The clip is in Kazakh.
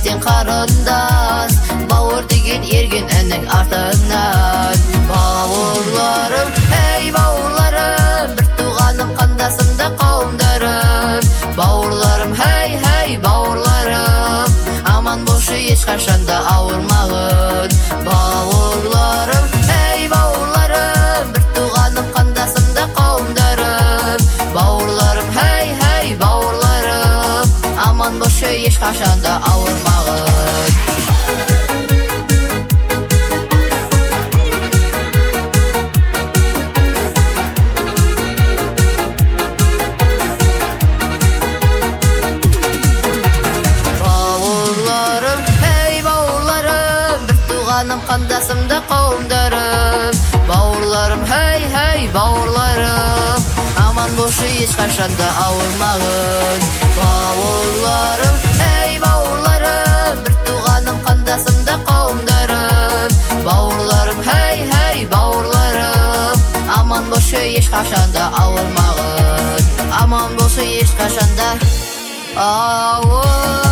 тең қарындас, бауыр деген ерген әнің артыңнан. Бауырларым, ей бауырларым, бір туғаным қандасымда қауымдарым. Бауырларым, хей бауырларым, аман болшы ешқашанда ауырмағын. Бауырларым, ей бауырларым, бір туғаным қандасымда қауымдарым. Бауырларым, хей бауырларым, аман болшы ешқашанда ауырмағын. Қандасымда қауымдарым, бауырларым, хей бауырларым, аман болшы ешқашанда ауырмағын. Бауырларым, хей бауырларым, бір туғаным қандасымда қауымдарым. Бауырларым, хей бауырларым, аман болшы ешқашанда ауырмағын. Аман болшы ешқашанда ауырмағын.